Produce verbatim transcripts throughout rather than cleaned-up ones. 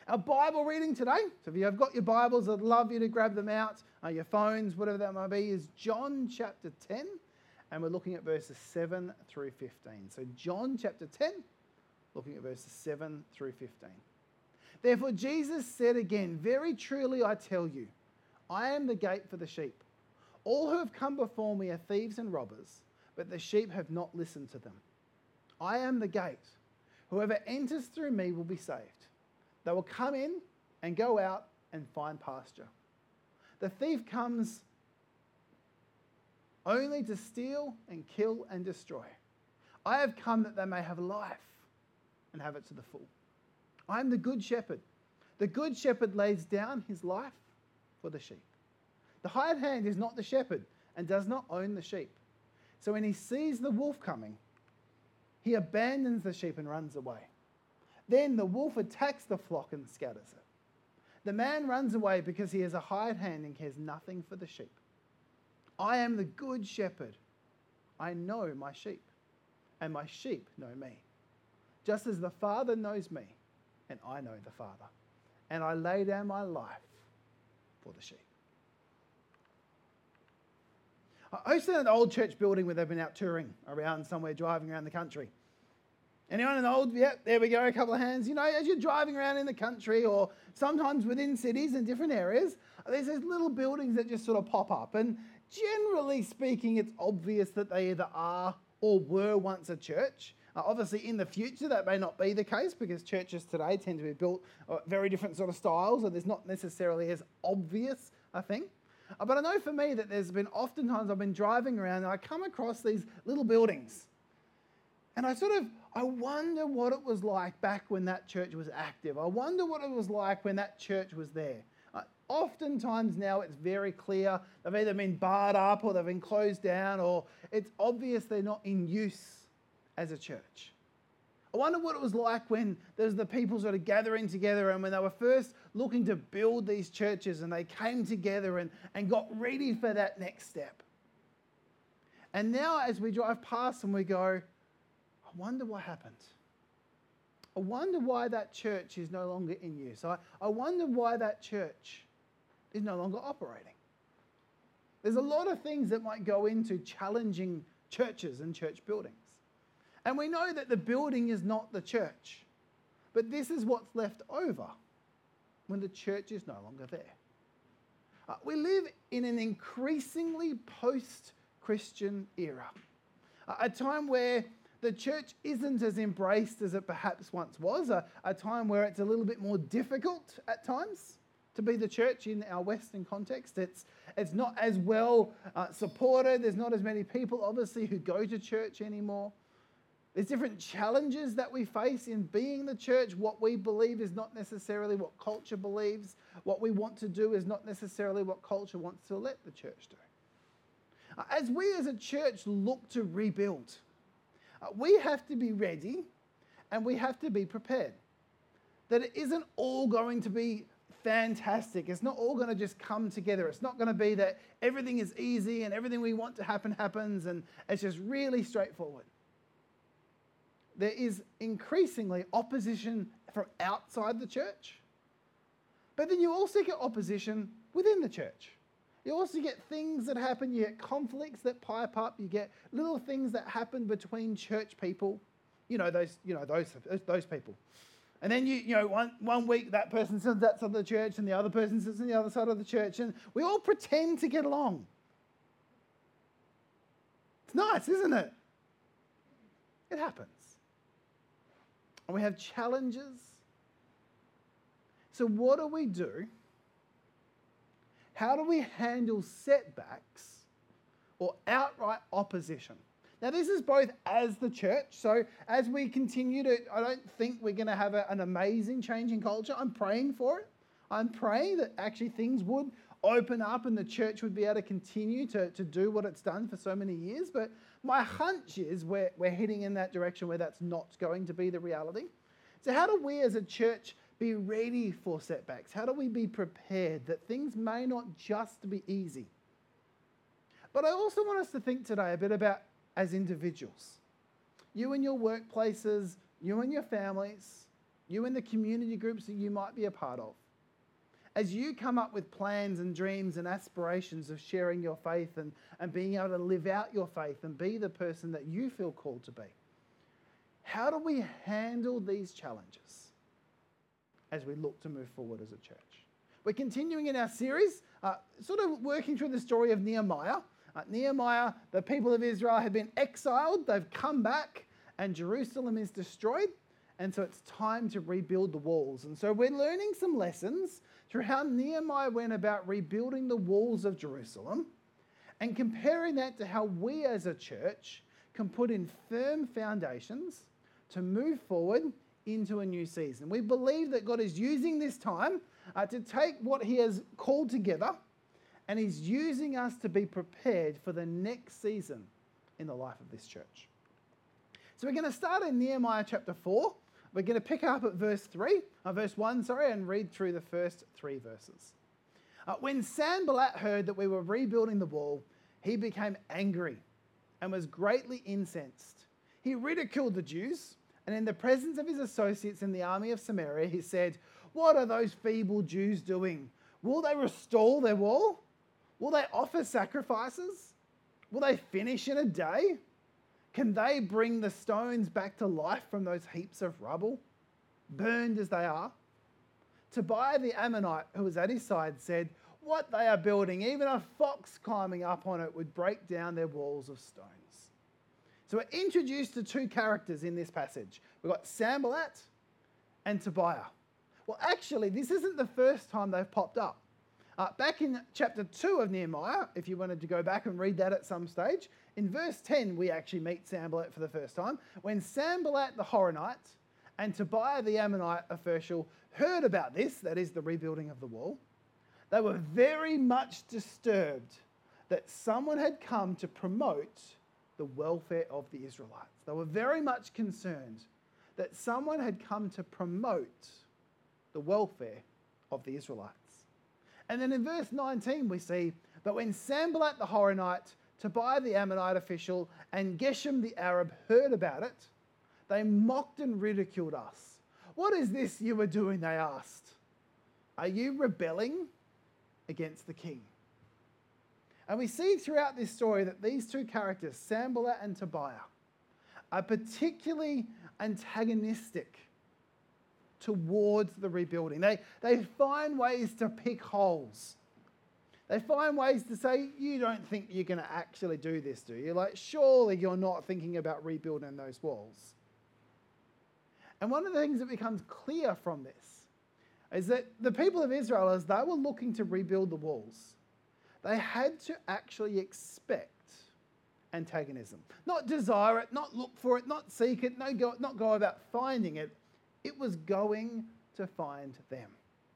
Our Bible reading today, so if you've got your Bibles, I'd love you to grab them out, uh, your phones, whatever that might be, is John chapter ten, and we're looking at verses seven through fifteen. So John chapter ten, looking at verses seven through fifteen. Therefore Jesus said again, very truly I tell you, I am the gate for the sheep. All who have come before me are thieves and robbers, but the sheep have not listened to them. I am the gate. Whoever enters through me will be saved. They will come in and go out and find pasture. The thief comes only to steal and kill and destroy. I have come that they may have life and have it to the full. I am the good shepherd. The good shepherd lays down his life for the sheep. The hired hand is not the shepherd and does not own the sheep. So when he sees the wolf coming, he abandons the sheep and runs away. Then the wolf attacks the flock and scatters it. The man runs away because he is a hired hand and cares nothing for the sheep. I am the good shepherd. I know my sheep, and my sheep know me. Just as the Father knows me, and I know the Father. And I lay down my life for the sheep. I used to know an old church building where they've been out touring around somewhere, driving around the country. Anyone in the old, yeah, there we go, a couple of hands. You know, as you're driving around in the country or sometimes within cities and different areas, there's these little buildings that just sort of pop up. And generally speaking, it's obvious that they either are or were once a church. Uh, obviously, in the future, that may not be the case because churches today tend to be built uh, very different sort of styles, and there's not necessarily as obvious a thing. Uh, but I know for me that there's been oftentimes I've been driving around and I come across these little buildings. And I sort of, I wonder what it was like back when that church was active. I wonder what it was like when that church was there. Uh, oftentimes now it's very clear they've either been barred up or they've been closed down, or it's obvious they're not in use as a church. I wonder what it was like when there was the people sort of gathering together and when they were first looking to build these churches and they came together and, and got ready for that next step. And now as we drive past and we go, I wonder what happened. I wonder why that church is no longer in use. I, I wonder why that church is no longer operating. There's a lot of things that might go into challenging churches and church buildings. And we know that the building is not the church. But this is what's left over when the church is no longer there. Uh, we live in an increasingly post-Christian era. Uh, a time where the church isn't as embraced as it perhaps once was. A, a time where it's a little bit more difficult at times to be the church in our Western context. It's, it's not as well uh, supported. There's not as many people, obviously, who go to church anymore. There's different challenges that we face in being the church. What we believe is not necessarily what culture believes. What we want to do is not necessarily what culture wants to let the church do. As we as a church look to rebuild, we have to be ready and we have to be prepared. That it isn't all going to be fantastic. It's not all going to just come together. It's not going to be that everything is easy and everything we want to happen happens and it's just really straightforward. There is increasingly opposition from outside the church, but then you also get opposition within the church. You also get things that happen, you get conflicts that pipe up, you get little things that happen between church people, you know, those, you know, those, those people. And then you, you know, one, one week that person sits on that side of the church and the other person sits on the other side of the church, and we all pretend to get along. It's nice, isn't it? It happens. And we have challenges. So what do we do? How do we handle setbacks or outright opposition? Now, this is both as the church. So as we continue to, I don't think we're going to have a, an amazing change in culture. I'm praying for it. I'm praying that actually things would open up and the church would be able to continue to, to do what it's done for so many years. But my hunch is we're, we're heading in that direction where that's not going to be the reality. So how do we as a church be ready for setbacks? How do we be prepared that things may not just be easy? But I also want us to think today a bit about as individuals. You and your workplaces, you and your families, you in the community groups that you might be a part of. As you come up with plans and dreams and aspirations of sharing your faith and, and being able to live out your faith and be the person that you feel called to be, how do we handle these challenges as we look to move forward as a church? We're continuing in our series, uh, sort of working through the story of Nehemiah. Uh, Nehemiah, the people of Israel had been exiled, they've come back, and Jerusalem is destroyed. And so it's time to rebuild the walls. And so we're learning some lessons through how Nehemiah went about rebuilding the walls of Jerusalem and comparing that to how we as a church can put in firm foundations to move forward into a new season. We believe that God is using this time uh, to take what he has called together, and he's using us to be prepared for the next season in the life of this church. So we're going to start in Nehemiah chapter four. We're going to pick up at verse three, uh, verse one, sorry, and read through the first three verses. Uh, when Sanballat heard that we were rebuilding the wall, he became angry and was greatly incensed. He ridiculed the Jews, and in the presence of his associates in the army of Samaria, he said, "What are those feeble Jews doing? Will they restore their wall? Will they offer sacrifices? Will they finish in a day? Can they bring the stones back to life from those heaps of rubble, burned as they are?" Tobiah the Ammonite, who was at his side, said, "What they are building, even a fox climbing up on it would break down their walls of stones." So we're introduced to two characters in this passage. We've got Sanballat and Tobiah. Well, actually, this isn't the first time they've popped up. Uh, back in chapter two of Nehemiah, if you wanted to go back and read that at some stage, in verse ten, we actually meet Sanballat for the first time. When Sanballat the Horonite and Tobiah the Ammonite official heard about this, that is the rebuilding of the wall, they were very much disturbed that someone had come to promote the welfare of the Israelites. They were very much concerned that someone had come to promote the welfare of the Israelites. And then in verse nineteen, we see that when Sanballat the Horonite, Tobiah the Ammonite official, and Geshem the Arab heard about it, they mocked and ridiculed us. "What is this you are doing?" they asked. "Are you rebelling against the king?" And we see throughout this story that these two characters, Sanballat and Tobiah, are particularly antagonistic towards the rebuilding. They, they find ways to pick holes. They find ways to say, "You don't think you're going to actually do this, do you? Like, surely you're not thinking about rebuilding those walls." And one of the things that becomes clear from this is that the people of Israel, as they were looking to rebuild the walls, they had to actually expect antagonism. Not desire it, not look for it, not seek it, no go, not go about finding it. It was going to find them.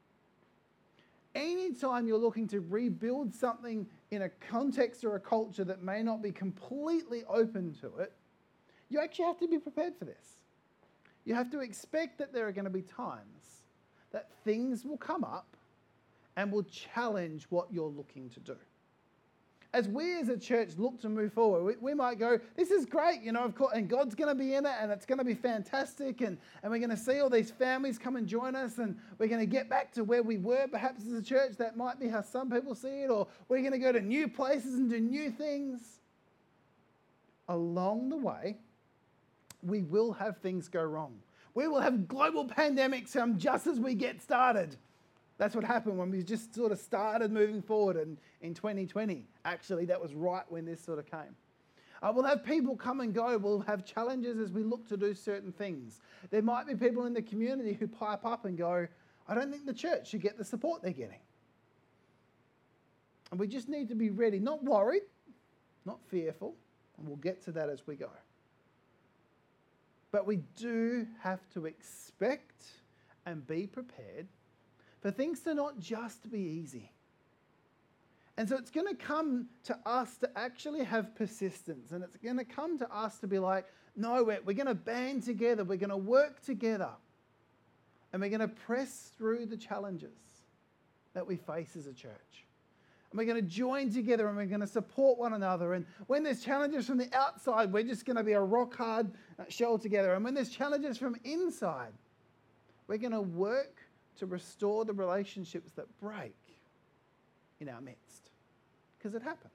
Anytime you're looking to rebuild something in a context or a culture that may not be completely open to it, you actually have to be prepared for this. You have to expect that there are going to be times that things will come up and will challenge what you're looking to do. As we as a church look to move forward, we, we might go, "This is great, you know, of course, and God's going to be in it, and it's going to be fantastic, and, and we're going to see all these families come and join us, and we're going to get back to where we were perhaps as a church." That might be how some people see it, or we're going to go to new places and do new things. Along the way, we will have things go wrong. We will have global pandemics um, just as we get started. That's what happened when we just sort of started moving forward in, in twenty twenty. Actually, that was right when this sort of came. Uh, we'll have people come and go. We'll have challenges as we look to do certain things. There might be people in the community who pipe up and go, "I don't think the church should get the support they're getting." And we just need to be ready, not worried, not fearful, and we'll get to that as we go. But we do have to expect and be prepared for things to not just be easy. And so it's going to come to us to actually have persistence. And it's going to come to us to be like, no, we're, we're going to band together. We're going to work together. And we're going to press through the challenges that we face as a church. And we're going to join together and we're going to support one another. And when there's challenges from the outside, we're just going to be a rock hard shell together. And when there's challenges from inside, We're going to work to restore the relationships that break in our midst, because it happens.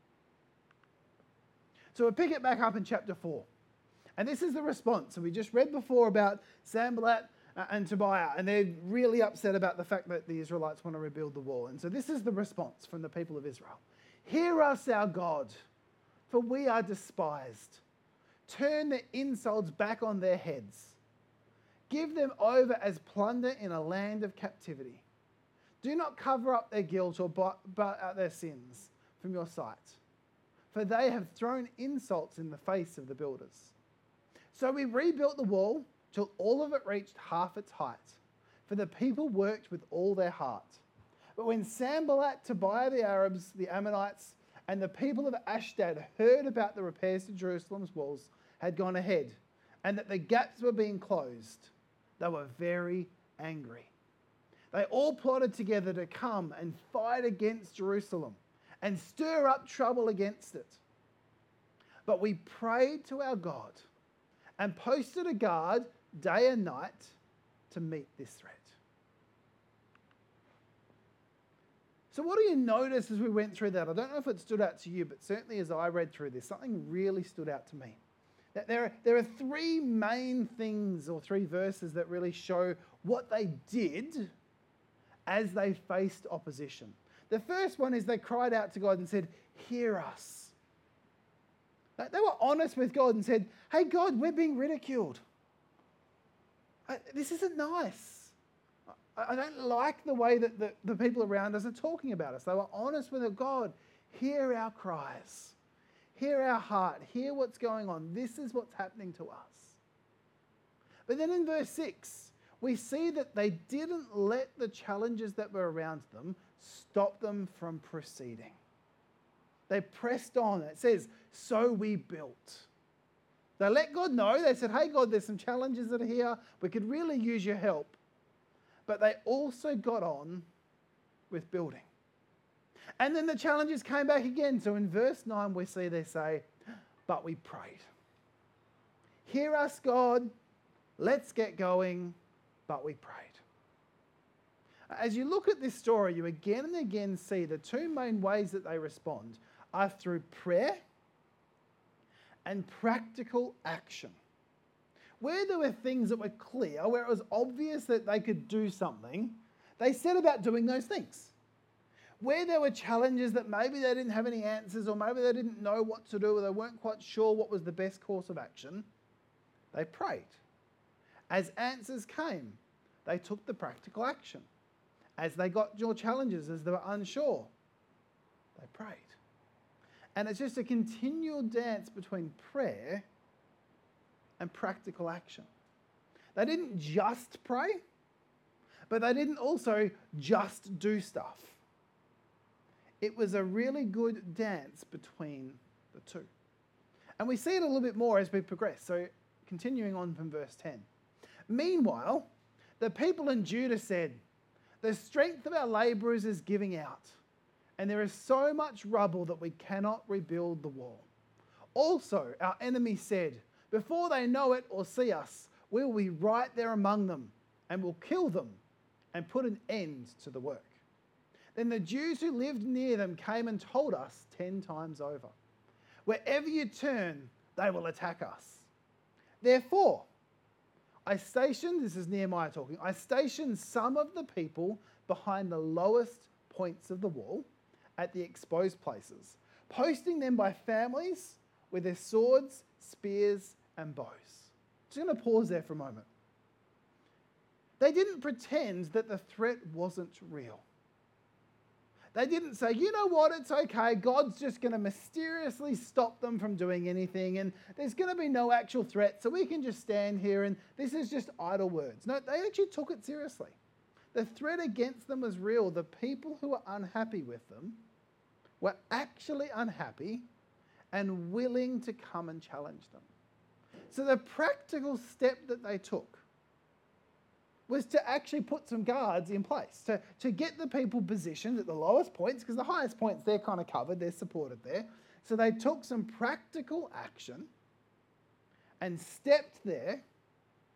So we pick it back up in chapter four. And this is the response. So we just read before about Sanballat and Tobiah, and they're really upset about the fact that the Israelites want to rebuild the wall. And so this is the response from the people of Israel. Hear us, our God, for we are despised. Turn the insults back on their heads. Give them over as plunder in a land of captivity. Do not cover up their guilt or blot out their sins from your sight, for they have thrown insults in the face of the builders. So we rebuilt the wall till all of it reached half its height, for the people worked with all their heart. But when Sanballat, Tobiah the Arabs, the Ammonites, and the people of Ashdod heard about the repairs to Jerusalem's walls had gone ahead, and that the gaps were being closed, they were very angry. They all plotted together to come and fight against Jerusalem and stir up trouble against it. But we prayed to our God and posted a guard day and night to meet this threat. So what do you notice as we went through that? I don't know if it stood out to you, but certainly as I read through this, something really stood out to me. That there are, there are three main things or three verses that really show what they did as they faced opposition. The first one is they cried out to God and said, hear us. They were honest with God and said, hey God, we're being ridiculed. This isn't nice. I don't like the way that the, the people around us are talking about us. They were honest with God. Hear our cries. Hear our heart. Hear what's going on. This is what's happening to us. But then in verse six, we see that they didn't let the challenges that were around them stop them from proceeding. They pressed on. It says, so we built. They let God know. They said, hey, God, there's some challenges that are here. We could really use your help. But they also got on with building. And then the challenges came back again. So in verse nine, we see they say, but we prayed. Hear us, God. Let's get going. But we prayed. As you look at this story, you again and again see the two main ways that they respond are through prayer and practical action. Where there were things that were clear, where it was obvious that they could do something, they set about doing those things. Where there were challenges that maybe they didn't have any answers, or maybe they didn't know what to do, or they weren't quite sure what was the best course of action, they prayed. As answers came, they took the practical action. As they got your challenges, as they were unsure, they prayed. And it's just a continual dance between prayer and practical action. They didn't just pray, but they didn't also just do stuff. It was a really good dance between the two. And we see it a little bit more as we progress. So continuing on from verse ten. Meanwhile, the people in Judah said, the strength of our labourers is giving out, and there is so much rubble that we cannot rebuild the wall. Also, our enemy said, before they know it or see us, we will be right there among them, and will kill them and put an end to the work. Then the Jews who lived near them came and told us ten times over, wherever you turn, they will attack us. Therefore, I stationed, this is Nehemiah talking, I stationed some of the people behind the lowest points of the wall at the exposed places, posting them by families with their swords, spears, and bows. Just going to pause there for a moment. They didn't pretend that the threat wasn't real. They didn't say, you know what, it's okay, God's just going to mysteriously stop them from doing anything, and there's going to be no actual threat, so we can just stand here and this is just idle words. No, they actually took it seriously. The threat against them was real. The people who were unhappy with them were actually unhappy and willing to come and challenge them. So the practical step that they took was to actually put some guards in place, to, to get the people positioned at the lowest points, because the highest points, they're kind of covered, they're supported there. So they took some practical action and stepped there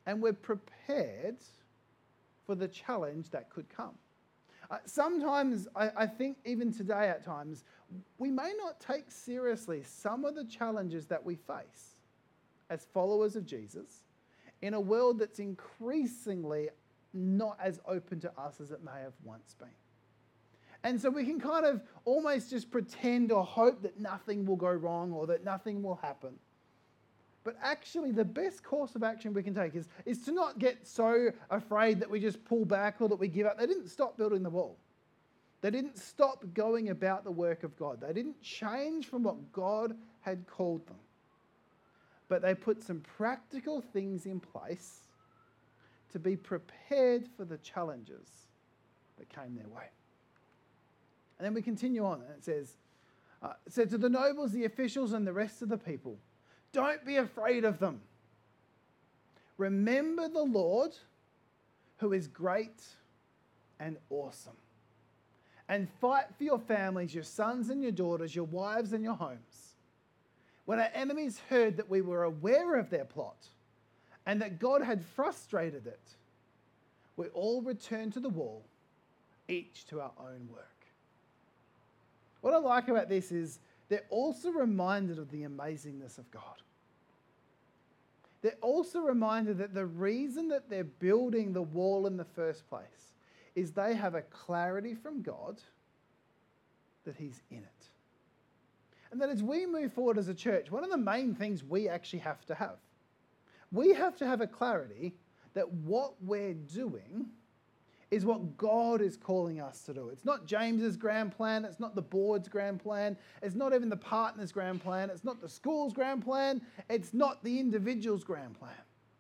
and we're prepared for the challenge that could come. Uh, sometimes, I, I think even today at times, we may not take seriously some of the challenges that we face as followers of Jesus in a world that's increasingly not as open to us as it may have once been. And so we can kind of almost just pretend or hope that nothing will go wrong or that nothing will happen. But actually, the best course of action we can take is, is to not get so afraid that we just pull back or that we give up. They didn't stop building the wall. They didn't stop going about the work of God. They didn't change from what God had called them. But they put some practical things in place to be prepared for the challenges that came their way. And then we continue on, and it says, uh, it said to the nobles, the officials, and the rest of the people, don't be afraid of them. Remember the Lord, who is great and awesome. And fight for your families, your sons and your daughters, your wives and your homes. When our enemies heard that we were aware of their plot and that God had frustrated it, we all returned to the wall, each to our own work. What I like about this is they're also reminded of the amazingness of God. They're also reminded that the reason that they're building the wall in the first place is they have a clarity from God that He's in it. And that as we move forward as a church, one of the main things we actually have to have, we have to have a clarity that what we're doing is what God is calling us to do. It's not James's grand plan. It's not the board's grand plan. It's not even the partner's grand plan. It's not the school's grand plan. It's not the individual's grand plan.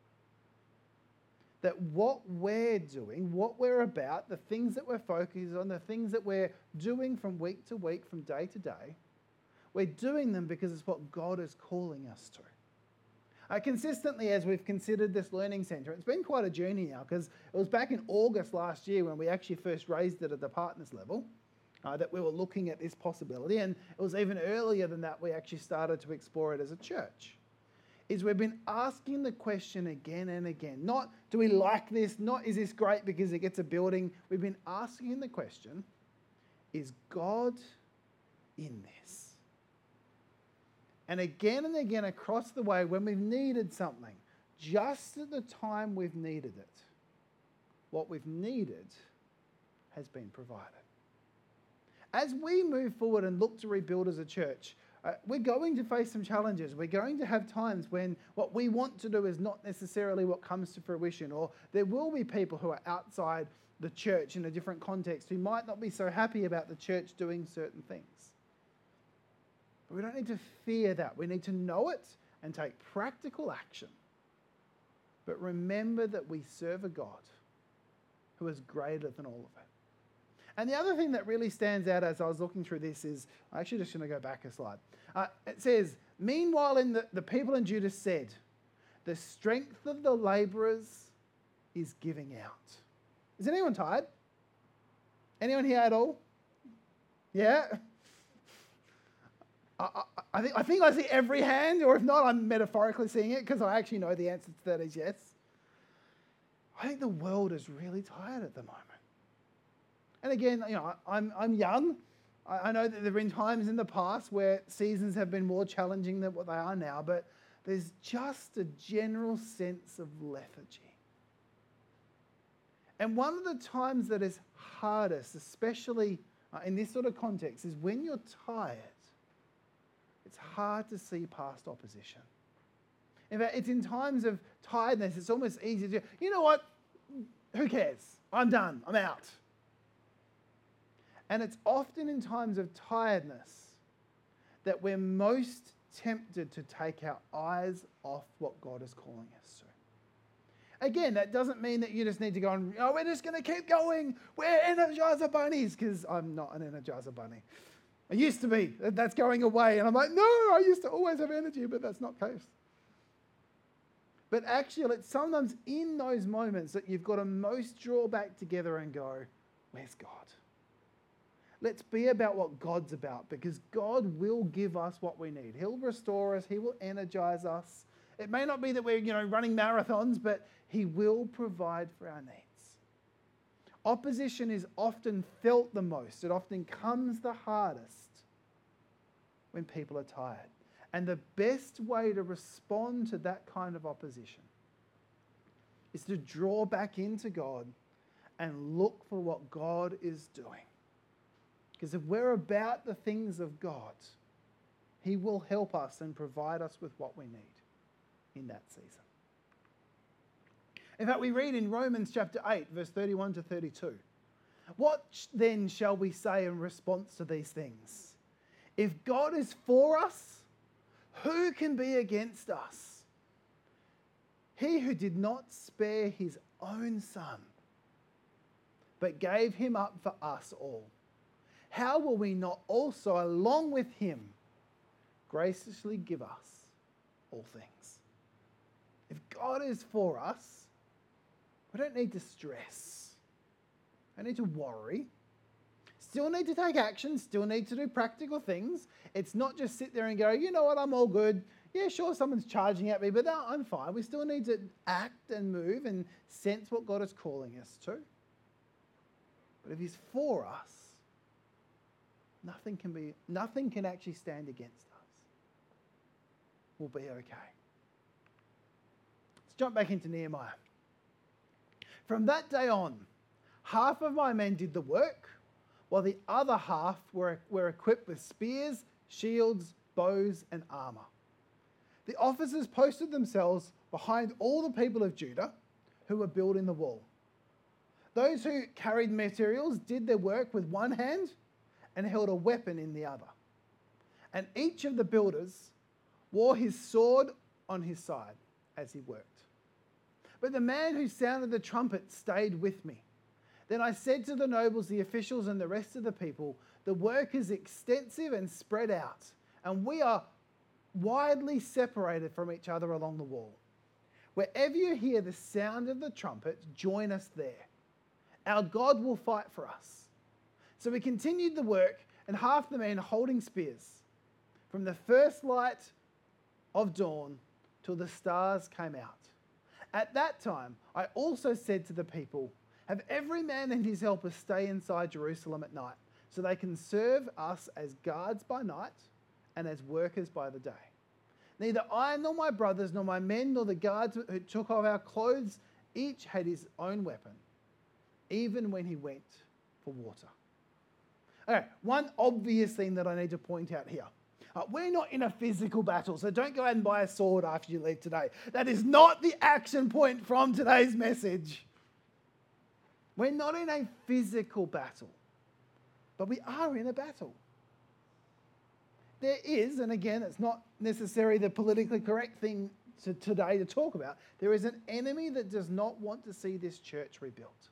That what we're doing, what we're about, the things that we're focused on, the things that we're doing from week to week, from day to day, we're doing them because it's what God is calling us to. Uh, consistently, as we've considered this learning centre, it's been quite a journey now, because it was back in August last year when we actually first raised it at the partners level uh, that we were looking at this possibility, and it was even earlier than that we actually started to explore it as a church. Is we've been asking the question again and again, not do we like this, not is this great because it gets a building. We've been asking the question, is God in this? And again and again across the way, when we've needed something, just at the time we've needed it, what we've needed has been provided. As we move forward and look to rebuild as a church, uh, we're going to face some challenges. We're going to have times when what we want to do is not necessarily what comes to fruition, or there will be people who are outside the church in a different context who might not be so happy about the church doing certain things. But we don't need to fear that. We need to know it and take practical action. But remember that we serve a God who is greater than all of it. And the other thing that really stands out as I was looking through this is, I'm actually just going to go back a slide. Uh, it says, meanwhile, in the, the people in Judah said, the strength of the labourers is giving out. Is anyone tired? Anyone here at all? Yeah? I, I, I, think, I think I see every hand, or if not, I'm metaphorically seeing it because I actually know the answer to that is yes. I think the world is really tired at the moment. And again, you know, I'm I'm young. I, I know that there have been times in the past where seasons have been more challenging than what they are now, but there's just a general sense of lethargy. And one of the times that is hardest, especially uh, in this sort of context, is when you're tired. It's hard to see past opposition. In fact, it's in times of tiredness, it's almost easy to, you know what? Who cares? I'm done. I'm out. And it's often in times of tiredness that we're most tempted to take our eyes off what God is calling us to. Again, that doesn't mean that you just need to go and, oh, we're just going to keep going. We're Energizer bunnies, because I'm not an Energizer bunny. I used to be. That's going away. And I'm like, no, I used to always have energy, but that's not the case. But actually, it's sometimes in those moments that you've got to most draw back together and go, where's God? Let's be about what God's about, because God will give us what we need. He'll restore us. He will energize us. It may not be that we're, you know, running marathons, but He will provide for our needs. Opposition is often felt the most. It often comes the hardest when people are tired. And the best way to respond to that kind of opposition is to draw back into God and look for what God is doing. Because if we're about the things of God, He will help us and provide us with what we need in that season. In fact, we read in Romans chapter eight, verse thirty-one to thirty-two. What then shall we say in response to these things? If God is for us, who can be against us? He who did not spare his own son, but gave him up for us all, how will we not also, along with him, graciously give us all things? If God is for us, we don't need to stress. I don't need to worry. Still need to take action. Still need to do practical things. It's not just sit there and go, you know what, I'm all good. Yeah, sure, someone's charging at me, but no, I'm fine. We still need to act and move and sense what God is calling us to. But if He's for us, nothing can be, nothing can actually stand against us. We'll be okay. Let's jump back into Nehemiah. From that day on, half of my men did the work, while the other half were, were equipped with spears, shields, bows, and armour. The officers posted themselves behind all the people of Judah who were building the wall. Those who carried materials did their work with one hand and held a weapon in the other. And each of the builders wore his sword on his side as he worked. But the man who sounded the trumpet stayed with me. Then I said to the nobles, the officials, and the rest of the people, the work is extensive and spread out, and we are widely separated from each other along the wall. Wherever you hear the sound of the trumpet, join us there. Our God will fight for us. So we continued the work, and half the men holding spears, from the first light of dawn till the stars came out. At that time, I also said to the people, have every man and his helper stay inside Jerusalem at night, so they can serve us as guards by night and as workers by the day. Neither I nor my brothers, nor my men, nor the guards who took off our clothes, each had his own weapon, even when he went for water. Okay, one obvious thing that I need to point out here. Uh, we're not in a physical battle, so don't go out and buy a sword after you leave today. That is not the action point from today's message. We're not in a physical battle, but we are in a battle. There is, and again, it's not necessarily the politically correct thing to today to talk about, there is an enemy that does not want to see this church rebuilt.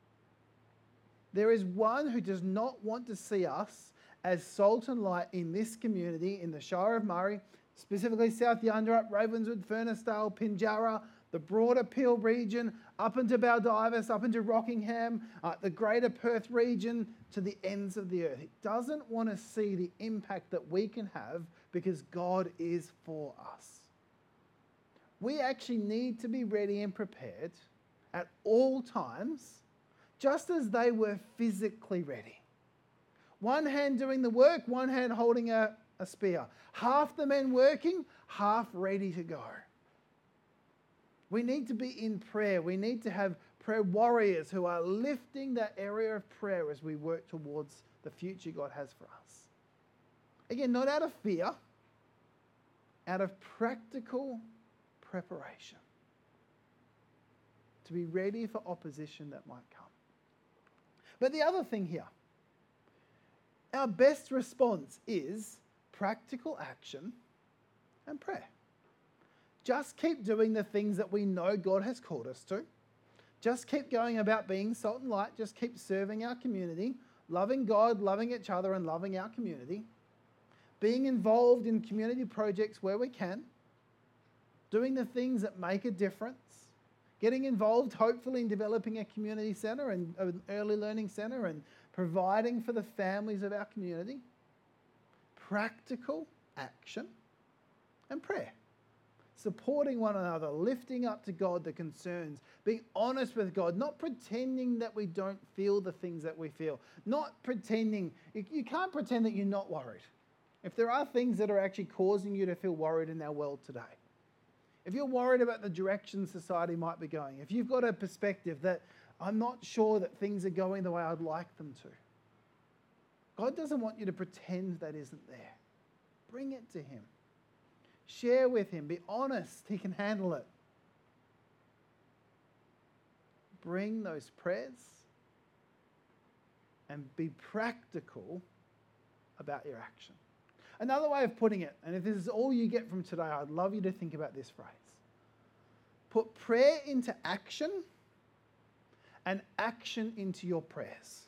There is one who does not want to see us as salt and light in this community, in the Shire of Murray, specifically South Yunderup, Ravenswood, Furnessdale, Pinjarra, the broader Peel region, up into Baldivis, up into Rockingham, uh, the greater Perth region, to the ends of the earth. It doesn't want to see the impact that we can have because God is for us. We actually need to be ready and prepared at all times, just as they were physically ready. One hand doing the work, one hand holding a, a spear. Half the men working, half ready to go. We need to be in prayer. We need to have prayer warriors who are lifting that area of prayer as we work towards the future God has for us. Again, not out of fear, out of practical preparation. To be ready for opposition that might come. But the other thing here, our best response is practical action and prayer. Just keep doing the things that we know God has called us to. Just keep going about being salt and light. Just keep serving our community, loving God, loving each other, and loving our community. Being involved in community projects where we can. Doing the things that make a difference. Getting involved, hopefully, in developing a community centre and an early learning centre and providing for the families of our community. Practical action and prayer. supporting one another, lifting up to God the concerns, being honest with God, not pretending that we don't feel the things that we feel, not pretending, you, you can't pretend that you're not worried. If there are things that are actually causing you to feel worried in our world today, if you're worried about the direction society might be going, if you've got a perspective that I'm not sure that things are going the way I'd like them to, God doesn't want you to pretend that isn't there. Bring it to him. Share with him. Be honest. He can handle it. Bring those prayers and be practical about your action. Another way of putting it, and if this is all you get from today, I'd love you to think about this phrase. Put prayer into action and action into your prayers.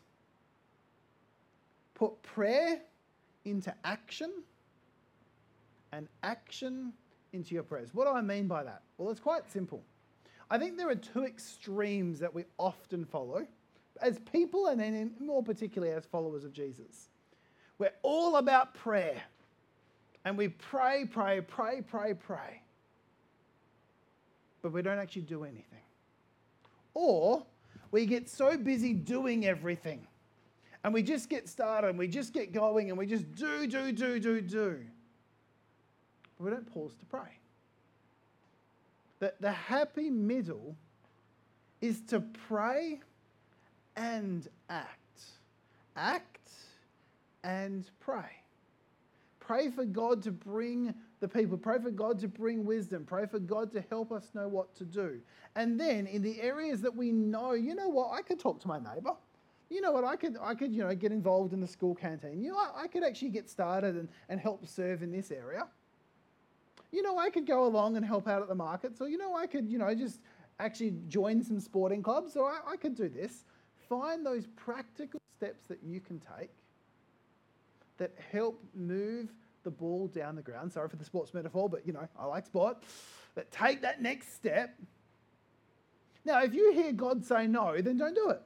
Put prayer into action and action into your prayers. What do I mean by that? Well, it's quite simple. I think there are two extremes that we often follow as people and then more particularly as followers of Jesus. We're all about prayer. And we pray, pray, pray, pray, pray. But we don't actually do anything. Or we get so busy doing everything. And we just get started and we just get going and we just do, do, do, do, do. But we don't pause to pray. The, the happy middle is to pray and act. Act and pray. Pray for God to bring the people. Pray for God to bring wisdom. Pray for God to help us know what to do. And then in the areas that we know, you know what, I could talk to my neighbour. You know what, I could, I could, you know, get involved in the school canteen. You know, I, I could actually get started and, and help serve in this area. You know, I could go along and help out at the markets. Or, you know, I could, you know, just actually join some sporting clubs. Or I, I could do this. Find those practical steps that you can take that help move the ball down the ground. Sorry for the sports metaphor, but, you know, I like sport. But take that next step. Now, if you hear God say no, then don't do it.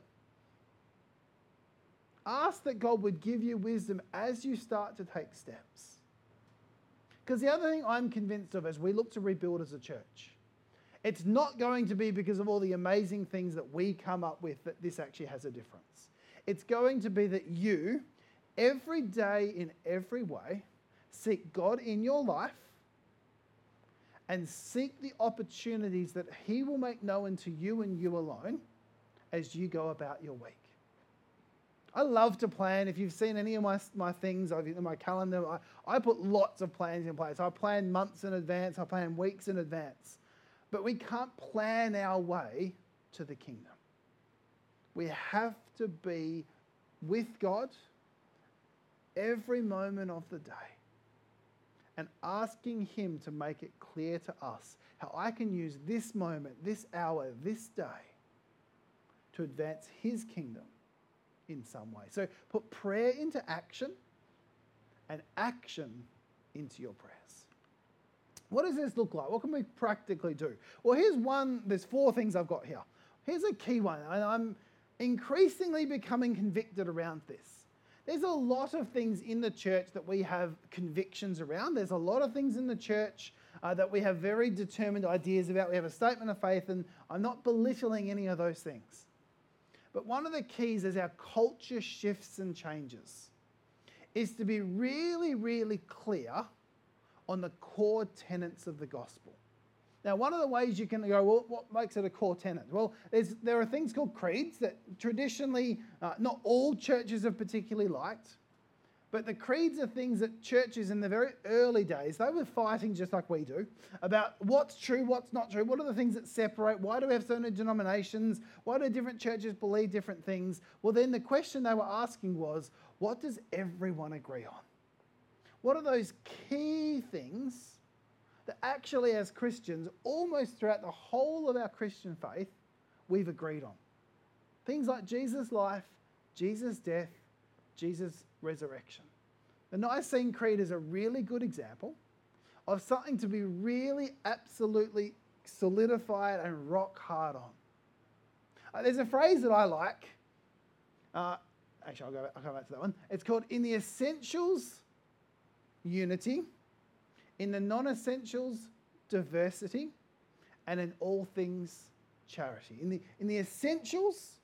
Ask that God would give you wisdom as you start to take steps. Because the other thing I'm convinced of as we look to rebuild as a church, it's not going to be because of all the amazing things that we come up with that this actually has a difference. It's going to be that you, every day in every way, seek God in your life and seek the opportunities that he will make known to you and you alone as you go about your week. I love to plan. If you've seen any of my, my things I've, in my calendar, I, I put lots of plans in place. I plan months in advance. I plan weeks in advance. But we can't plan our way to the kingdom. We have to be with God every moment of the day and asking him to make it clear to us how I can use this moment, this hour, this day to advance his kingdom in some way. So put prayer into action and action into your prayers. What does this look like? What can we practically do? Well, here's one, there's four things I've got here. Here's a key one, and I'm increasingly becoming convicted around this. There's a lot of things in the church that we have convictions around. There's a lot of things in the church uh, that we have very determined ideas about. We have a statement of faith, and I'm not belittling any of those things. But one of the keys as our culture shifts and changes is to be really, really clear on the core tenets of the gospel. Now, one of the ways you can go, well, what makes it a core tenet? Well, there's, there are things called creeds that traditionally uh, not all churches have particularly liked, but the creeds are things that churches in the very early days, they were fighting just like we do, about what's true, what's not true, what are the things that separate, why do we have so many denominations, why do different churches believe different things? Well, then the question they were asking was, what does everyone agree on? What are those key things that actually as Christians, almost throughout the whole of our Christian faith, we've agreed on? Things like Jesus' life, Jesus' death, Jesus' resurrection. The Nicene Creed is a really good example of something to be really absolutely solidified and rock hard on. Uh, there's a phrase that I like. Uh, actually, I'll go, back, I'll go back to that one. It's called, in the essentials, unity. In the non-essentials, diversity, and in all things, charity. In the, in the essentials,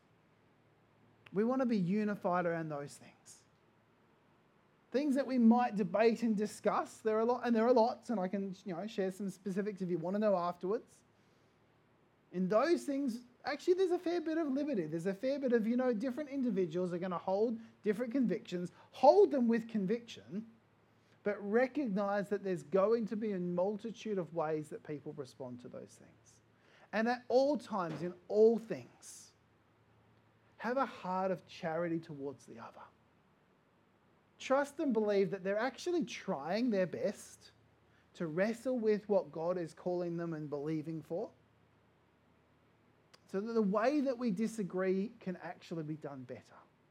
we want to be unified around those things. Things that we might debate and discuss, there are a lot, and there are lots, and I can, you know, share some specifics if you want to know afterwards. In those things, actually, there's a fair bit of liberty. There's a fair bit of, you know, different individuals are going to hold different convictions, hold them with conviction, but recognize that there's going to be a multitude of ways that people respond to those things. And at all times, in all things, have a heart of charity towards the other. Trust and believe that they're actually trying their best to wrestle with what God is calling them and believing for. So that the way that we disagree can actually be done better.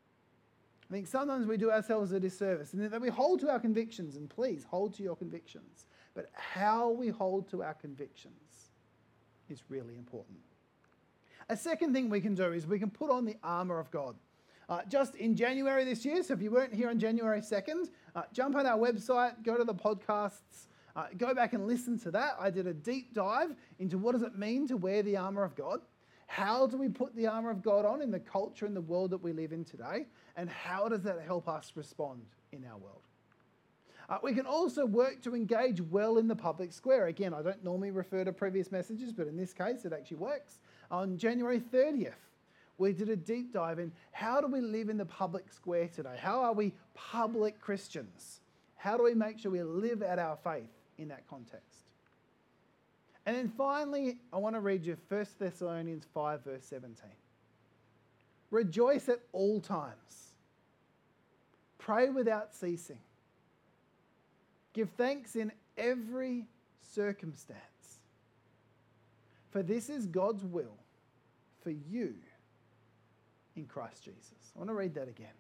I think sometimes we do ourselves a disservice and that we hold to our convictions, and please hold to your convictions. But how we hold to our convictions is really important. A second thing we can do is we can put on the armour of God. Uh, just in January this year, so if you weren't here on January second, uh, jump on our website, go to the podcasts, uh, go back and listen to that. I did a deep dive into what does it mean to wear the armour of God. How do we put the armour of God on in the culture and the world that we live in today? And how does that help us respond in our world? Uh, we can also work to engage well in the public square. Again, I don't normally refer to previous messages, but in this case, it actually works. On January thirtieth, we did a deep dive in how do we live in the public square today? How are we public Christians? How do we make sure we live out our faith in that context? And then finally, I want to read you First Thessalonians five, verse seventeen. Rejoice at all times. Pray without ceasing. Give thanks in every circumstance. For this is God's will for you in Christ Jesus. I want to read that again.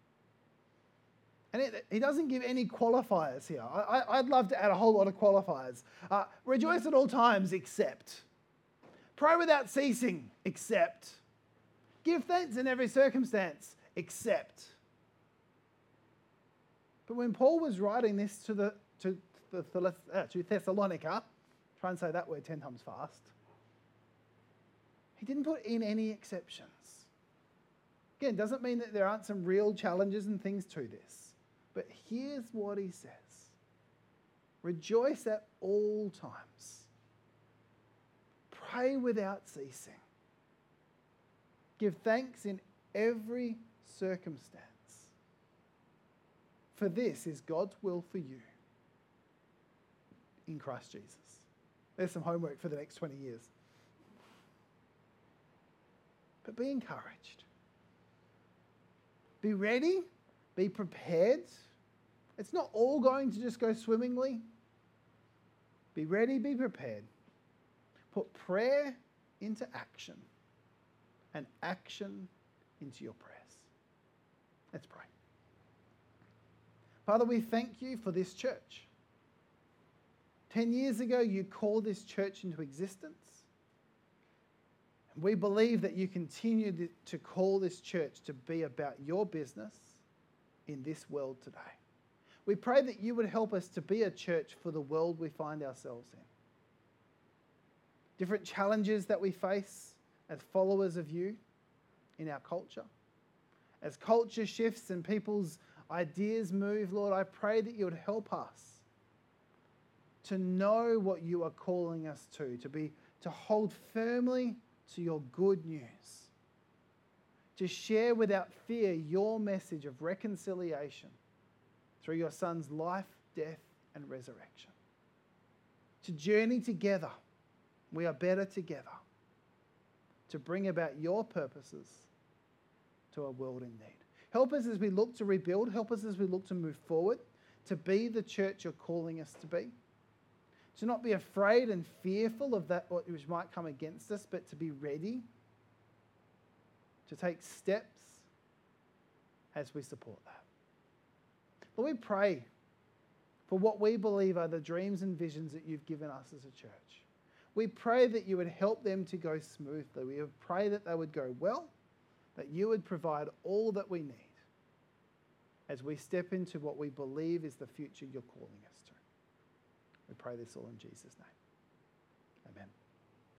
And it, he doesn't give any qualifiers here. I, I, I'd love to add a whole lot of qualifiers. Uh, rejoice at all times, except. Pray without ceasing, except. Give thanks in every circumstance, except. But when Paul was writing this to the to the uh, to Thessalonica, try and say that word ten times fast, he didn't put in any exceptions. Again, doesn't mean that there aren't some real challenges and things to this. But here's what he says. Rejoice at all times. Pray without ceasing. Give thanks in every circumstance. For this is God's will for you in Christ Jesus. There's some homework for the next twenty years. But be encouraged. Be ready. Be prepared. It's not all going to just go swimmingly. Be ready, be prepared. Put prayer into action and action into your prayers. Let's pray. Father, we thank you for this church. Ten years ago, you called this church into existence. And we believe that you continue to call this church to be about your business in this world today. We pray that you would help us to be a church for the world we find ourselves in. Different challenges that we face as followers of you in our culture. As culture shifts and people's ideas move, Lord, I pray that you would help us to know what you are calling us to, to be, to hold firmly to your good news, to share without fear your message of reconciliation through your Son's life, death, and resurrection. To journey together, we are better together, to bring about your purposes to a world in need. Help us as we look to rebuild, help us as we look to move forward, to be the church you're calling us to be. To not be afraid and fearful of that which might come against us, but to be ready to take steps as we support that. Lord, we pray for what we believe are the dreams and visions that you've given us as a church. We pray that you would help them to go smoothly. We pray that they would go well, that you would provide all that we need as we step into what we believe is the future you're calling us to. We pray this all in Jesus' name.